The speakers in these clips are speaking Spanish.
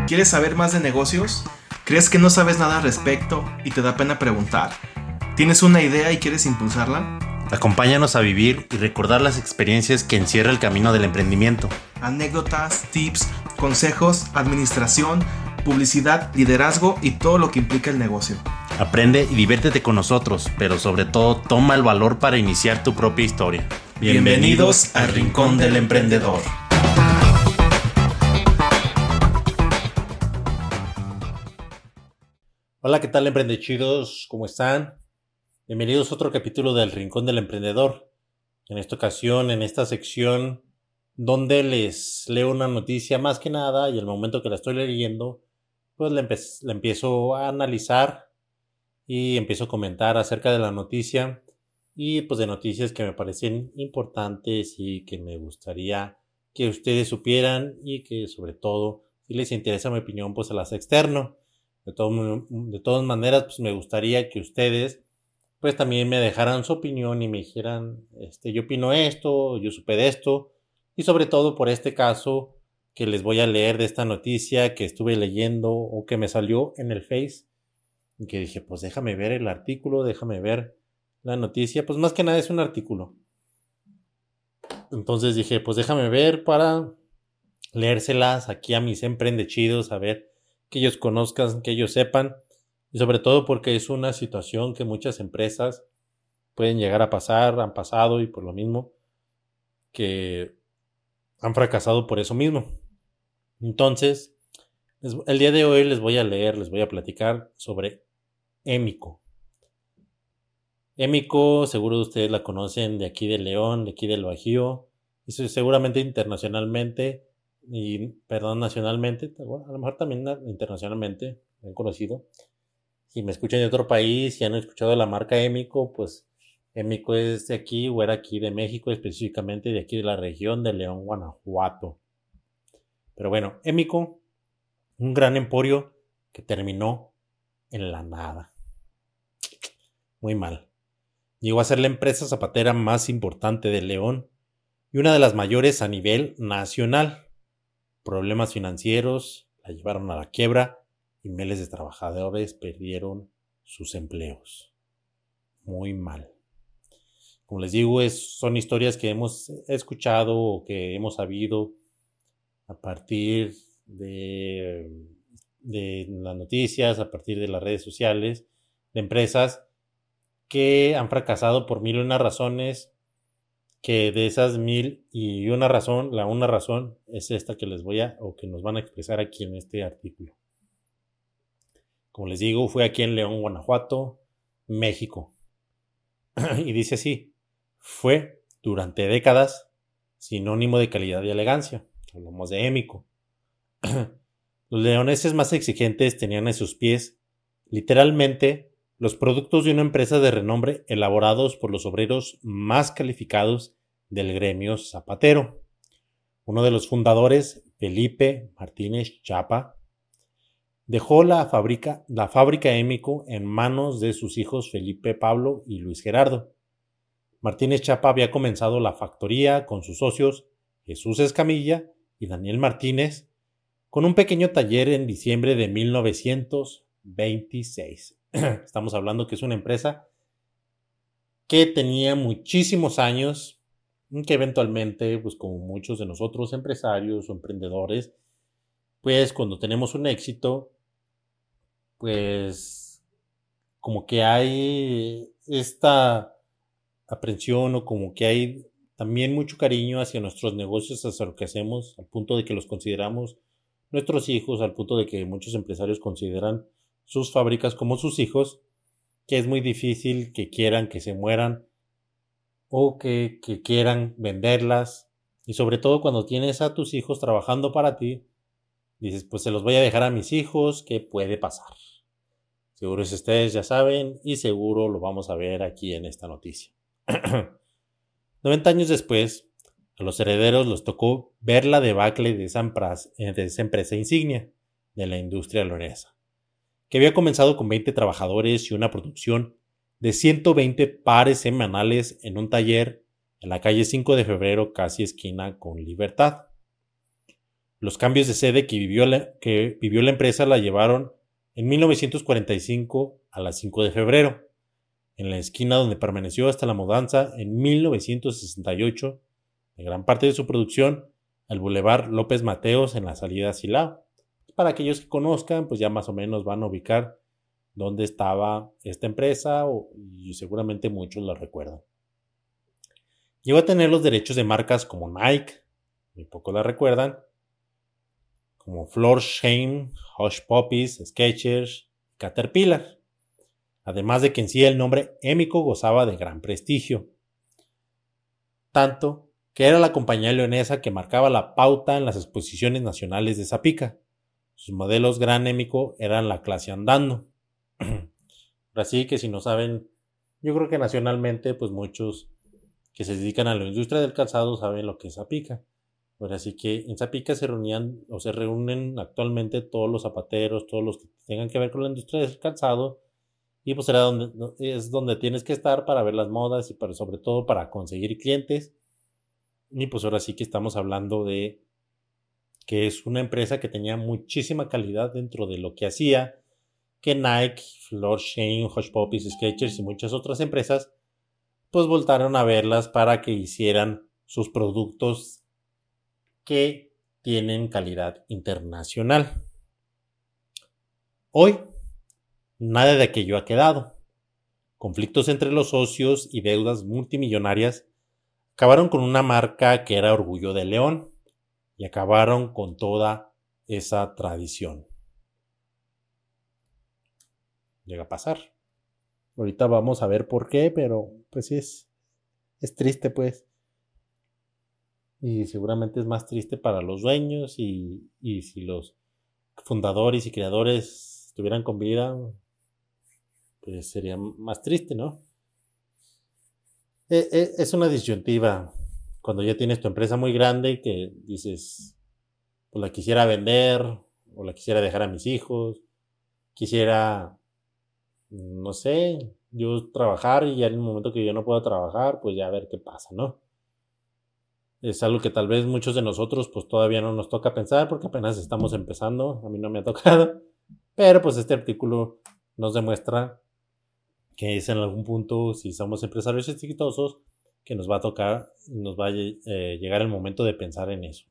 ¿Quieres saber más de negocios? ¿Crees que no sabes nada al respecto y te da pena preguntar? ¿Tienes una idea y quieres impulsarla? Acompáñanos a vivir y recordar las experiencias que encierra el camino del emprendimiento. Anécdotas, tips, consejos, administración, publicidad, liderazgo y todo lo que implica el negocio. Aprende y diviértete con nosotros, pero sobre todo toma el valor para iniciar tu propia historia. Bienvenidos al Rincón del Emprendedor. Hola, ¿qué tal, emprendechidos? ¿Cómo están? Bienvenidos a otro capítulo del Rincón del Emprendedor. En esta ocasión, en esta sección donde les leo una noticia más que nada y al momento que la estoy leyendo, pues la empiezo a analizar y empiezo a comentar acerca de la noticia y pues de noticias que me parecen importantes y que me gustaría que ustedes supieran y que sobre todo, si les interesa mi opinión, pues se las externo. De todas maneras, pues me gustaría que ustedes pues también me dejaran su opinión y me dijeran, yo opino esto, yo supe de esto, y sobre todo por este caso que les voy a leer de esta noticia que estuve leyendo o que me salió en el Face, y que dije, pues déjame ver el artículo, déjame ver la noticia, pues más que nada es un artículo. Entonces dije, pues déjame ver para leérselas aquí a mis emprendechidos, a ver que ellos conozcan, que ellos sepan, y sobre todo porque es una situación que muchas empresas pueden llegar a pasar, han pasado y por lo mismo que han fracasado por eso mismo. Entonces, el día de hoy les voy a platicar sobre Emiko. Emiko, seguro ustedes la conocen de aquí de León, de aquí del Bajío, y seguramente internacionalmente, nacionalmente, bueno, a lo mejor también internacionalmente, bien conocido. Si me escuchan de otro país y han escuchado la marca Emiko, pues Emiko es de aquí o era aquí de México, específicamente de aquí de la región de León, Guanajuato. Pero bueno, Emiko, un gran emporio que terminó en la nada. Muy mal. Llegó a ser la empresa zapatera más importante de León y una de las mayores a nivel nacional. Problemas financieros la llevaron a la quiebra y miles de trabajadores perdieron sus empleos. Muy mal. Como les digo, son historias que hemos escuchado o que hemos sabido a partir de las noticias, a partir de las redes sociales, de empresas que han fracasado por mil y una razones, que de esas mil y una razón, la una razón es esta que que nos van a expresar aquí en este artículo. Como les digo, fue aquí en León, Guanajuato, México. Y dice así, fue durante décadas sinónimo de calidad y elegancia. Hablamos de Emiko. Los leoneses más exigentes tenían a sus pies, literalmente, los productos de una empresa de renombre elaborados por los obreros más calificados del gremio zapatero. Uno de los fundadores, Felipe Martínez Chapa, dejó la fábrica Emiko en manos de sus hijos Felipe Pablo y Luis Gerardo. Martínez Chapa había comenzado la factoría con sus socios Jesús Escamilla y Daniel Martínez con un pequeño taller en diciembre de 1926. Estamos hablando que es una empresa que tenía muchísimos años, que eventualmente, pues como muchos de nosotros empresarios o emprendedores, pues cuando tenemos un éxito, pues como que hay esta aprensión o como que hay también mucho cariño hacia nuestros negocios, hacia lo que hacemos, al punto de que los consideramos nuestros hijos, al punto de que muchos empresarios consideran sus fábricas como sus hijos, que es muy difícil que quieran que se mueran o que quieran venderlas, y sobre todo cuando tienes a tus hijos trabajando para ti, dices, pues se los voy a dejar a mis hijos, ¿qué puede pasar? Seguro ustedes ya saben y seguro lo vamos a ver aquí en esta noticia. 90 años después, a los herederos les tocó ver la debacle de esa empresa insignia de la industria leonesa, que había comenzado con 20 trabajadores y una producción de 120 pares semanales en un taller en la calle 5 de Febrero, casi esquina con Libertad. Los cambios de sede que vivió la empresa la llevaron en 1945 a la 5 de febrero, en la esquina donde permaneció hasta la mudanza en 1968 de gran parte de su producción al Boulevard López Mateos en la salida a Silao. Para aquellos que conozcan, pues ya más o menos van a ubicar dónde estaba esta empresa y seguramente muchos la recuerdan. Llegó a tener los derechos de marcas como Nike, muy pocos la recuerdan, como Florsheim, Hush Puppies, Skechers, Caterpillar. Además de que en sí el nombre Emiko gozaba de gran prestigio. Tanto que era la compañía leonesa que marcaba la pauta en las exposiciones nacionales de Zapica. Sus modelos Gran Emiko eran la clase andando. Así que si no saben, yo creo que nacionalmente pues muchos que se dedican a la industria del calzado saben lo que es Zapica. Ahora sí que en Zapica se reunían o se reúnen actualmente todos los zapateros, todos los que tengan que ver con la industria del calzado, y pues es donde tienes que estar para ver las modas y sobre todo para conseguir clientes. Y pues ahora sí que estamos hablando de que es una empresa que tenía muchísima calidad dentro de lo que hacía, que Nike, Florsheim, Hush Puppies, Skechers y muchas otras empresas pues voltaron a verlas para que hicieran sus productos que tienen calidad internacional. Hoy, nada de aquello ha quedado. Conflictos entre los socios y deudas multimillonarias acabaron con una marca que era orgullo de León y acabaron con toda esa tradición. Llega a pasar. Ahorita vamos a ver por qué, pero pues es triste pues. Y seguramente es más triste para los dueños y si los fundadores y creadores estuvieran con vida, pues sería más triste, ¿no? Es una disyuntiva cuando ya tienes tu empresa muy grande y que dices, pues la quisiera vender o la quisiera dejar a mis hijos, quisiera, no sé, yo trabajar y ya en el momento que yo no puedo trabajar, pues ya a ver qué pasa, ¿no? Es algo que tal vez muchos de nosotros pues todavía no nos toca pensar porque apenas estamos empezando, a mí no me ha tocado, pero pues este artículo nos demuestra que es en algún punto, si somos empresarios exitosos, que nos va a tocar, nos va a llegar el momento de pensar en eso.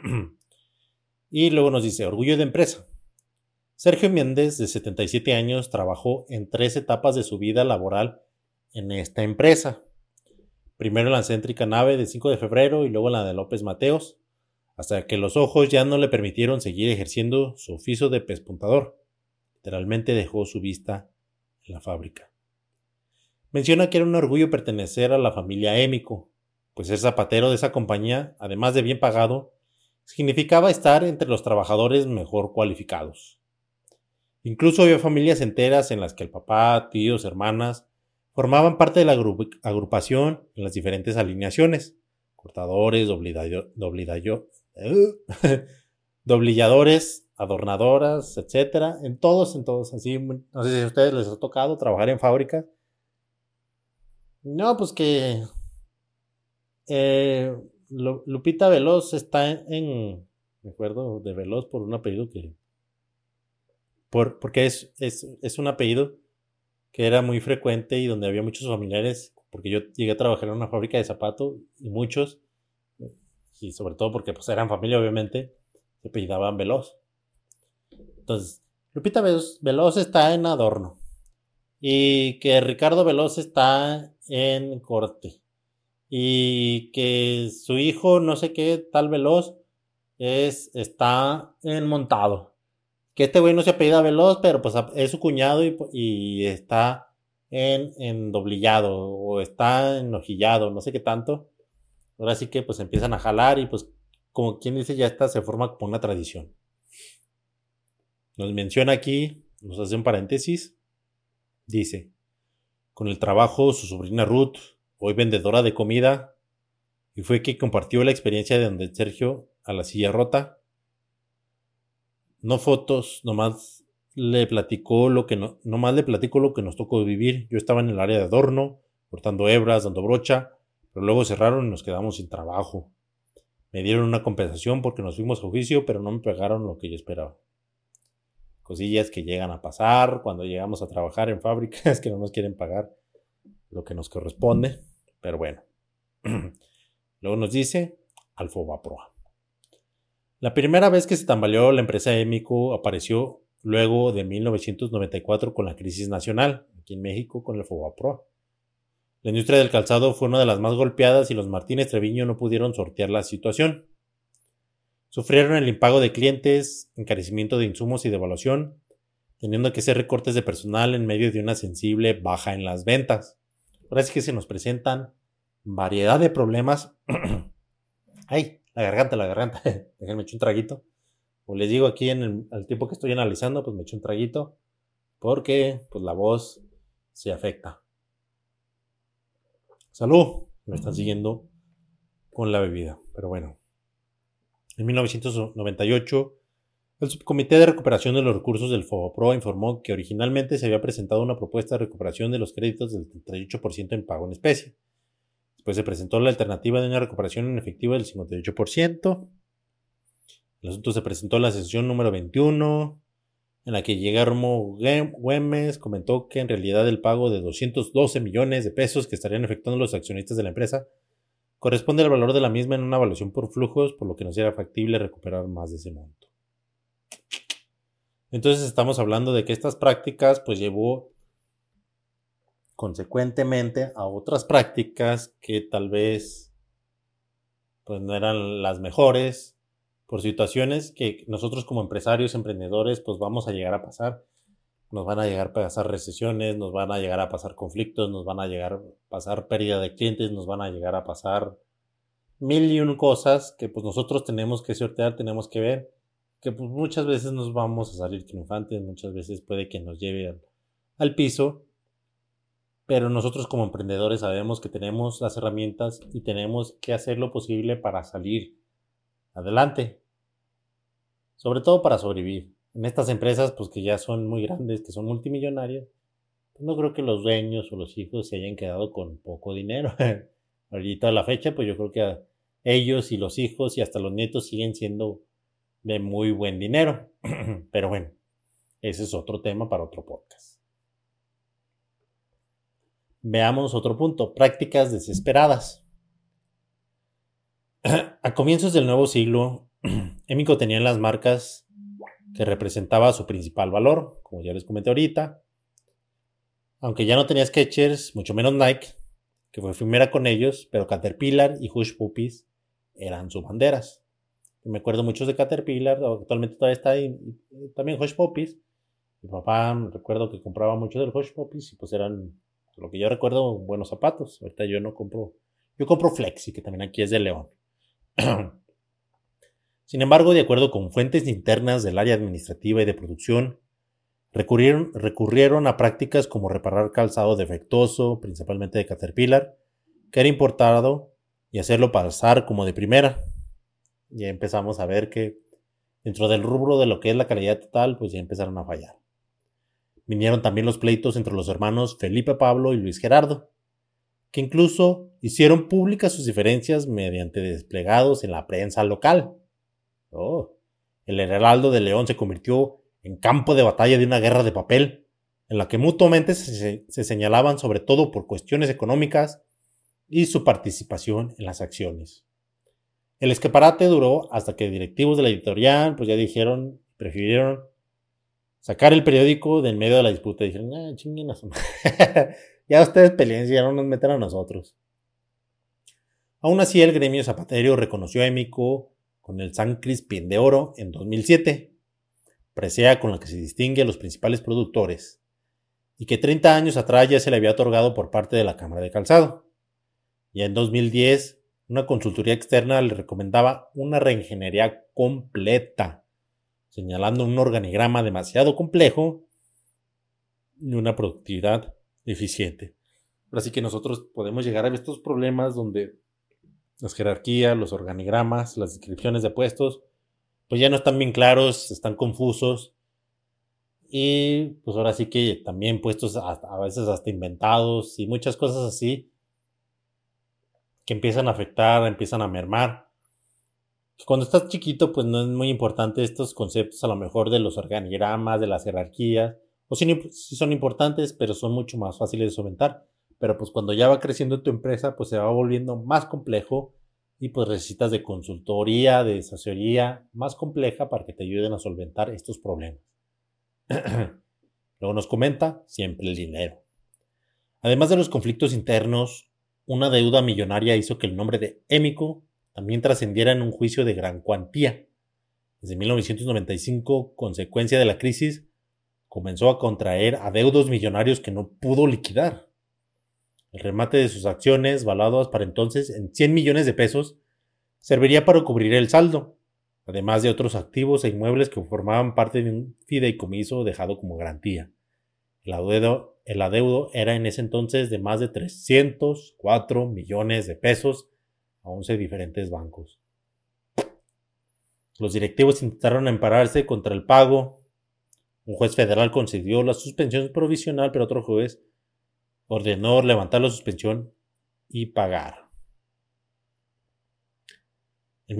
Y luego nos dice, orgullo de empresa. Sergio Méndez, de 77 años, trabajó en 3 etapas de su vida laboral en esta empresa. Primero en la céntrica nave de 5 de febrero y luego en la de López Mateos, hasta que los ojos ya no le permitieron seguir ejerciendo su oficio de pespuntador. Literalmente dejó su vista en la fábrica. Menciona que era un orgullo pertenecer a la familia Emiko, pues ser zapatero de esa compañía, además de bien pagado, significaba estar entre los trabajadores mejor cualificados. Incluso había familias enteras en las que el papá, tíos, hermanas formaban parte de la agrupación en las diferentes alineaciones, cortadores, doblilladores, adornadoras, etcétera, en todos, así, no sé si a ustedes les ha tocado trabajar en fábricas. No, pues que Lupita Veloz está me acuerdo de Veloz por un apellido porque es un apellido que era muy frecuente y donde había muchos familiares, porque yo llegué a trabajar en una fábrica de zapatos y muchos, y sobre todo porque pues eran familia obviamente, se apellidaban Veloz. Entonces, Lupita Veloz está en Adorno y que Ricardo Veloz está en corte y que su hijo no sé qué tal Veloz está en montado, que este güey no se apellida Veloz pero pues es su cuñado y está en doblillado o está en hojillado, no sé qué tanto. Ahora sí que pues empiezan a jalar y pues como quien dice ya se forma como una tradición. Nos menciona aquí, nos hace un paréntesis, dice: con el trabajo, su sobrina Ruth, hoy vendedora de comida, y fue que compartió la experiencia de donde Sergio a la silla rota. No fotos, nomás le platicó lo que nos tocó vivir. Yo estaba en el área de adorno, cortando hebras, dando brocha, pero luego cerraron y nos quedamos sin trabajo. Me dieron una compensación porque nos fuimos a juicio, pero no me pagaron lo que yo esperaba. Cosillas que llegan a pasar cuando llegamos a trabajar en fábricas que no nos quieren pagar lo que nos corresponde. Pero bueno. Luego nos dice Alfobaproa. La primera vez que se tambaleó la empresa Émico apareció luego de 1994 con la crisis nacional, aquí en México con el Alfobaproa. La industria del calzado fue una de las más golpeadas y los Martínez Treviño no pudieron sortear la situación. Sufrieron el impago de clientes, encarecimiento de insumos y devaluación, teniendo que hacer recortes de personal en medio de una sensible baja en las ventas. Ahora sí que se nos presentan variedad de problemas. ¡Ay! La garganta. Déjenme echar un traguito. Como les digo aquí al tiempo que estoy analizando, pues me echo un traguito. Porque pues la voz se afecta. ¡Salud! Me están siguiendo con la bebida. Pero bueno. En 1998, el Subcomité de Recuperación de los Recursos del FOBAPROA informó que originalmente se había presentado una propuesta de recuperación de los créditos del 38% en pago en especie. Después se presentó la alternativa de una recuperación en efectivo del 58%. El asunto se presentó en la sesión número 21, en la que Guillermo Güemes comentó que en realidad el pago de 212 millones de pesos que estarían efectuando los accionistas de la empresa corresponde al valor de la misma en una evaluación por flujos, por lo que no sería factible recuperar más de ese monto. Entonces estamos hablando de que estas prácticas pues llevó consecuentemente a otras prácticas que tal vez pues no eran las mejores por situaciones que nosotros como empresarios, emprendedores pues vamos a llegar a pasar. Nos van a llegar a pasar recesiones, nos van a llegar a pasar conflictos, nos van a llegar a pasar pérdida de clientes, nos van a llegar a pasar mil y un cosas que pues nosotros tenemos que sortear, tenemos que ver, que pues muchas veces nos vamos a salir triunfantes, muchas veces puede que nos lleve al piso, pero nosotros como emprendedores sabemos que tenemos las herramientas y tenemos que hacer lo posible para salir adelante, sobre todo para sobrevivir. En estas empresas, pues que ya son muy grandes, que son multimillonarias, pues no creo que los dueños o los hijos se hayan quedado con poco dinero. Ahorita a la fecha, pues yo creo que ellos y los hijos y hasta los nietos siguen siendo de muy buen dinero. Pero bueno, ese es otro tema para otro podcast. Veamos otro punto, prácticas desesperadas. A comienzos del nuevo siglo, Émico tenía en las marcas que representaba su principal valor, como ya les comenté ahorita. Aunque ya no tenía Skechers, mucho menos Nike, que fue primera con ellos, pero Caterpillar y Hush Puppies eran sus banderas. Me acuerdo mucho de Caterpillar, actualmente todavía está ahí, y también Hush Puppies. Mi papá recuerdo que compraba mucho del Hush Puppies y pues eran, lo que yo recuerdo, buenos zapatos. Ahorita yo no compro, yo compro Flexi, que también aquí es de León. Sin embargo, de acuerdo con fuentes internas del área administrativa y de producción, recurrieron a prácticas como reparar calzado defectuoso, principalmente de Caterpillar, que era importado, y hacerlo pasar como de primera. Ya empezamos a ver que dentro del rubro de lo que es la calidad total, pues ya empezaron a fallar. Vinieron también los pleitos entre los hermanos Felipe Pablo y Luis Gerardo, que incluso hicieron públicas sus diferencias mediante desplegados en la prensa local. El Heraldo de León se convirtió en campo de batalla de una guerra de papel, en la que mutuamente se señalaban sobre todo por cuestiones económicas y su participación en las acciones. El escaparate duró hasta que directivos de la editorial pues ya prefirieron sacar el periódico de en medio de la disputa y dijeron, chinguen a su madre. Ya ustedes peleen, ya no nos metan a nosotros. Aún así, el gremio zapatero reconoció a Émico con el San Crispín de Oro en 2007, presea con la que se distingue a los principales productores, y que 30 años atrás ya se le había otorgado por parte de la Cámara de Calzado. Ya en 2010, una consultoría externa le recomendaba una reingeniería completa, señalando un organigrama demasiado complejo y una productividad deficiente. Así que nosotros podemos llegar a estos problemas donde las jerarquías, los organigramas, las descripciones de puestos, pues ya no están bien claros, están confusos. Y pues ahora sí que también puestos a veces hasta inventados y muchas cosas así que empiezan a afectar, empiezan a mermar Cuando estás chiquito, pues no es muy importante estos conceptos, a lo mejor de los organigramas, de las jerarquías, o sí son importantes, pero son mucho más fáciles de solventar. Pero pues cuando ya va creciendo tu empresa, pues se va volviendo más complejo y pues necesitas de consultoría, de asesoría más compleja para que te ayuden a solventar estos problemas. Luego nos comenta siempre el dinero. Además de los conflictos internos, una deuda millonaria hizo que el nombre de Émico también trascendiera en un juicio de gran cuantía. Desde 1995, consecuencia de la crisis, comenzó a contraer adeudos millonarios que no pudo liquidar. El remate de sus acciones, valuadas para entonces en 100 millones de pesos, serviría para cubrir el saldo, además de otros activos e inmuebles que formaban parte de un fideicomiso dejado como garantía. El adeudo era en ese entonces de más de 304 millones de pesos a 11 diferentes bancos. Los directivos intentaron ampararse contra el pago. Un juez federal concedió la suspensión provisional, pero otro juez ordenó levantar la suspensión y pagar. En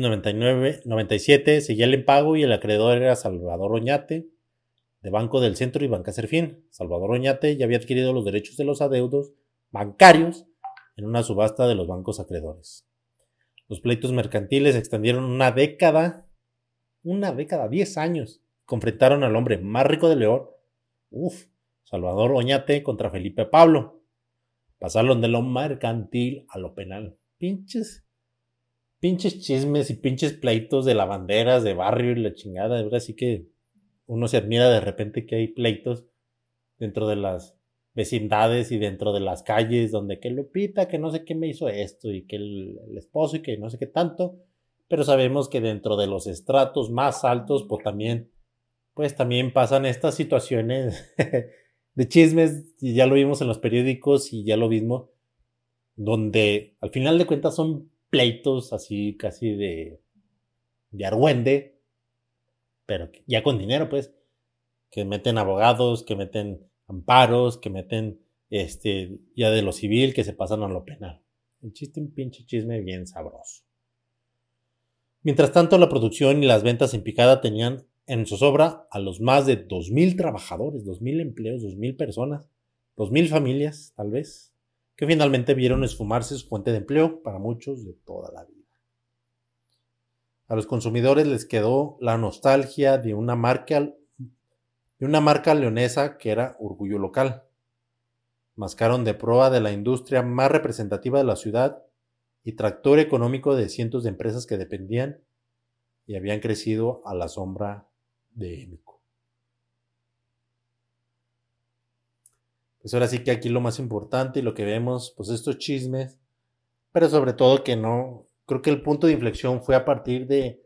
1997 seguía el impago y el acreedor era Salvador Oñate, de Banco del Centro y Banca Serfín. Salvador Oñate ya había adquirido los derechos de los adeudos bancarios en una subasta de los bancos acreedores. Los pleitos mercantiles se extendieron una década, 10 años. Confrontaron al hombre más rico de León, Salvador Oñate contra Felipe Pablo. Pasaron de lo mercantil a lo penal. Pinches chismes y pinches pleitos de lavanderas, de barrio y la chingada. Ahora sí que uno se admira de repente que hay pleitos dentro de las vecindades y dentro de las calles donde que Lupita, que no sé qué me hizo esto y que el esposo y que no sé qué tanto, pero sabemos que dentro de los estratos más altos pues también pasan estas situaciones de chismes y ya lo vimos en los periódicos y ya lo vimos donde al final de cuentas son pleitos así casi de argüende, pero ya con dinero, pues, que meten abogados, que meten amparos, que meten ya de lo civil, que se pasan a lo penal. Un pinche chisme bien sabroso. Mientras tanto, la producción y las ventas en picada tenían en zozobra a los más de 2,000 trabajadores, 2,000 empleos, 2,000 personas, 2,000 familias, tal vez, que finalmente vieron esfumarse su fuente de empleo para muchos de toda la vida. A los consumidores les quedó la nostalgia de una marca leonesa que era orgullo local. Mascaron de proa de la industria más representativa de la ciudad y tractor económico de cientos de empresas que dependían y habían crecido a la sombra de Émico. Pues ahora sí que aquí lo más importante y lo que vemos, pues estos chismes, pero sobre todo que no, creo que el punto de inflexión fue a partir de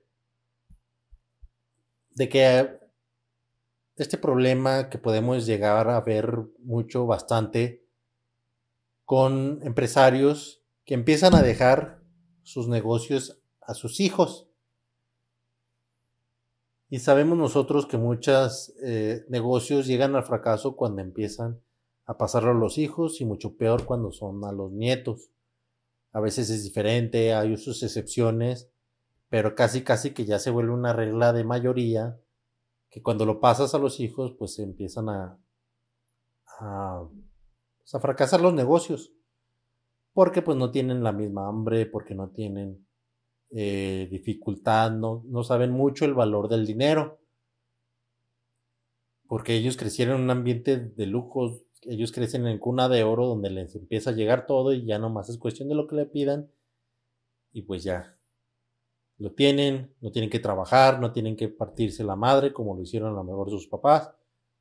que este problema que podemos llegar a ver bastante con empresarios que empiezan a dejar sus negocios a sus hijos. Y sabemos nosotros que muchos negocios llegan al fracaso cuando empiezan a pasarlo a los hijos y mucho peor cuando son a los nietos. A veces es diferente, hay sus excepciones, pero casi que ya se vuelve una regla de mayoría que cuando lo pasas a los hijos pues empiezan a fracasar los negocios porque pues no tienen la misma hambre, porque no tienen dificultad, no saben mucho el valor del dinero, porque ellos crecieron en un ambiente de lujos, ellos crecen en cuna de oro donde les empieza a llegar todo y ya nomás es cuestión de lo que le pidan y pues ya lo tienen, no tienen que trabajar, no tienen que partirse la madre como lo hicieron a lo mejor sus papás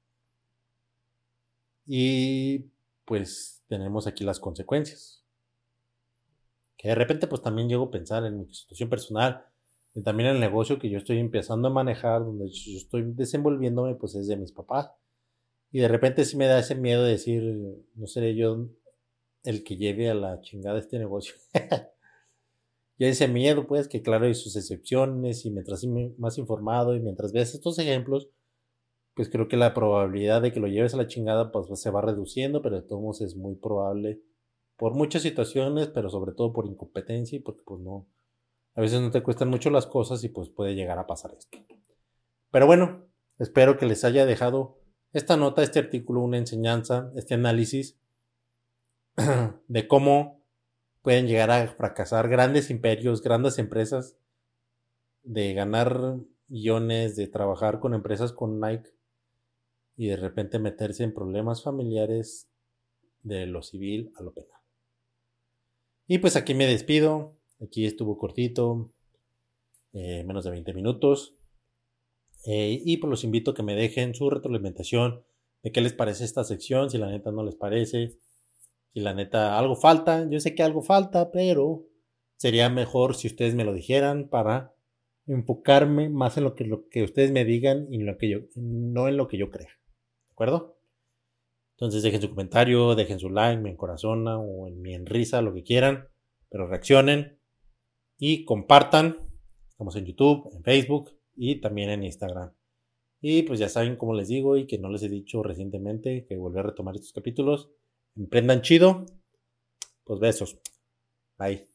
y pues tenemos aquí las consecuencias. Que de repente pues también llego a pensar en mi situación personal y también en el negocio que yo estoy empezando a manejar, donde yo estoy desenvolviéndome, pues es de mis papás. Y de repente sí me da ese miedo de decir, no seré yo el que lleve a la chingada este negocio. Y ese miedo, pues, que claro hay sus excepciones y mientras más informado y mientras veas estos ejemplos, pues creo que la probabilidad de que lo lleves a la chingada pues se va reduciendo, pero de todos modos es muy probable por muchas situaciones, pero sobre todo por incompetencia y porque pues no, A veces no te cuestan mucho las cosas y pues puede llegar a pasar esto. Pero bueno, espero que les haya dejado esta nota, este artículo, una enseñanza, este análisis de cómo pueden llegar a fracasar grandes imperios, grandes empresas, de ganar millones, de trabajar con empresas con Nike y de repente meterse en problemas familiares de lo civil a lo penal. Y pues aquí me despido. Aquí estuvo cortito, menos de 20 minutos. Y pues los invito a que me dejen su retroalimentación de qué les parece esta sección, si la neta no les parece, si la neta algo falta. Yo sé que algo falta, pero sería mejor si ustedes me lo dijeran para enfocarme más en lo que ustedes me digan y no en lo que yo crea. ¿De acuerdo? Entonces dejen su comentario, dejen su like, me encorazona o en mi enrisa, lo que quieran, pero reaccionen y compartan. Estamos en YouTube, en Facebook y también en Instagram. Y pues ya saben, como les digo y que no les he dicho recientemente, que volví a retomar estos capítulos. Emprendan chido. Pues besos. Bye.